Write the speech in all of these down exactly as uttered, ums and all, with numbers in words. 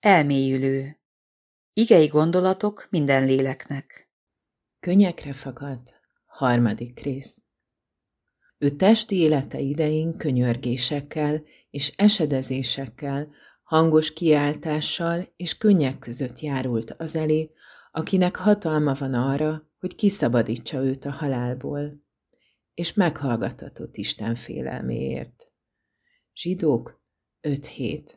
Elmélyülő. Igei gondolatok minden léleknek. Könnyekre fakadt. Harmadik rész. Ő testi élete idején könyörgésekkel és esedezésekkel, hangos kiáltással és könnyek között járult az elé, akinek hatalma van arra, hogy kiszabadítsa őt a halálból, és meghallgatatott Isten félelméért. Zsidók öt hét.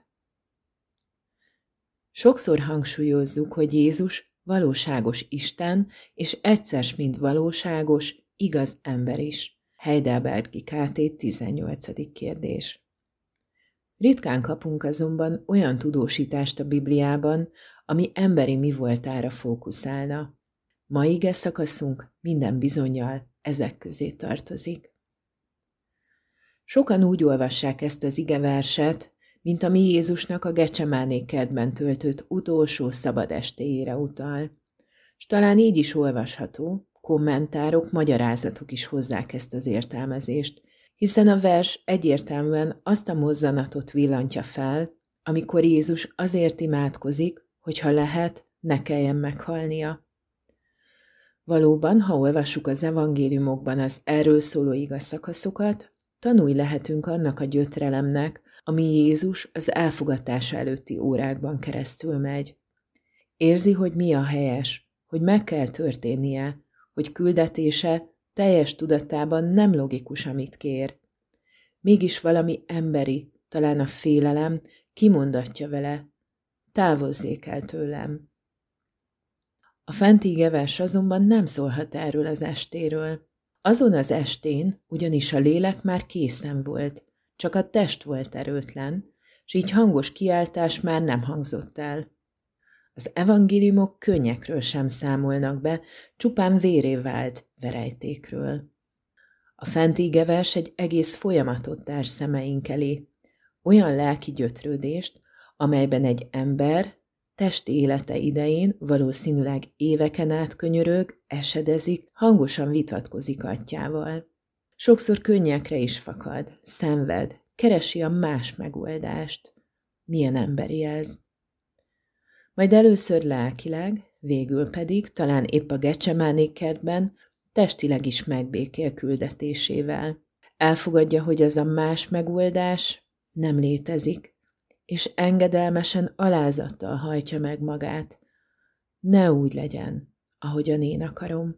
Sokszor hangsúlyozzuk, hogy Jézus valóságos Isten, és egyszer mint valóságos, igaz ember is. Heidelbergi ká té tizennyolcadik kérdés. Ritkán kapunk azonban olyan tudósítást a Bibliában, ami emberi mi voltára fókuszálna. Ma ige szakaszunk minden bizonnyal ezek közé tartozik. Sokan úgy olvassák ezt az igeverset, mint ami Jézusnak a Gecsemáné kertben töltött utolsó szabad estéjére utal. S talán így is olvasható, kommentárok, magyarázatok is hozzák ezt az értelmezést, hiszen a vers egyértelműen azt a mozzanatot villantja fel, amikor Jézus azért imádkozik, hogy ha lehet, ne kelljen meghalnia. Valóban, ha olvassuk az evangéliumokban az erről szóló igaz szakaszokat, tanulj lehetünk annak a gyötrelemnek, ami Jézus az elfogatása előtti órákban keresztül megy. Érzi, hogy mi a helyes, hogy meg kell történnie, hogy küldetése teljes tudatában nem logikus, amit kér. Mégis valami emberi, talán a félelem kimondatja vele, távozzék el tőlem. A fenti igevers azonban nem szólhat erről az estéről. Azon az estén ugyanis a lélek már készen volt, csak a test volt erőtlen, s így hangos kiáltás már nem hangzott el. Az evangéliumok könnyekről sem számolnak be, csupán véré vált verejtékről. A fenti igevers egy egész folyamatot társ szemeink elé, olyan lelki gyötrődést, amelyben egy ember testi élete idején valószínűleg éveken át könyörög, esedezik, hangosan vitatkozik atyjával. Sokszor könnyekre is fakad, szenved, keresi a más megoldást. Milyen emberi ez? Majd először lelkileg, végül pedig, talán épp a Gecsemáné kertben, testileg is megbékél küldetésével. Elfogadja, hogy az a más megoldás nem létezik, és engedelmesen alázattal hajtja meg magát. Ne úgy legyen, ahogyan én akarom.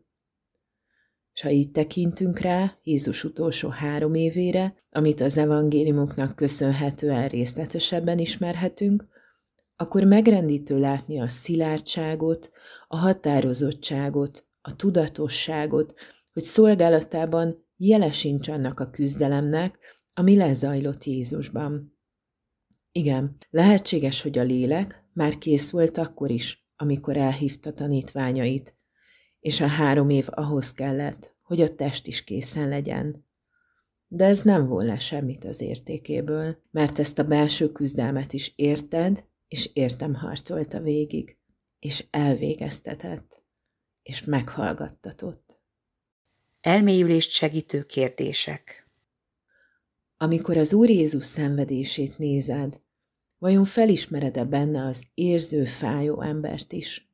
S ha így tekintünk rá Jézus utolsó három évére, amit az evangéliumoknak köszönhetően részletesebben ismerhetünk, akkor megrendítő látni a szilárdságot, a határozottságot, a tudatosságot, hogy szolgálatában jele sincs annak a küzdelemnek, ami lezajlott Jézusban. Igen, lehetséges, hogy a lélek már kész volt akkor is, amikor elhívta tanítványait, és a három év ahhoz kellett, hogy a test is készen legyen. De ez nem von le semmit az értékéből, mert ezt a belső küzdelmet is érted, és értem harcolta végig, és elvégeztetett, és meghallgattatott. Elmélyülést segítő kérdések. Amikor az Úr Jézus szenvedését nézed, vajon felismered-e benne az érző, fájó embert is?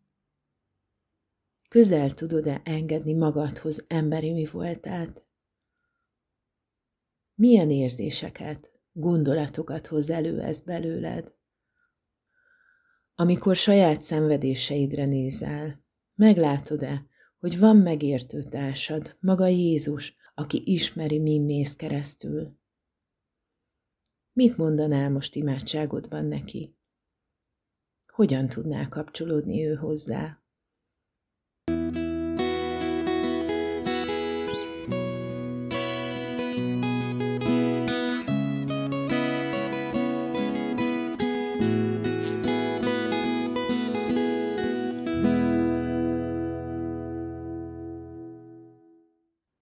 Közel tudod-e engedni magadhoz emberi mi voltát? Milyen érzéseket, gondolatokat hoz elő ez belőled? Amikor saját szenvedéseidre nézel, meglátod-e, hogy van megértő társad, maga Jézus, aki ismeri, min mész keresztül? Mit mondanál most imádságodban neki? Hogyan tudnál kapcsolódni ő hozzá?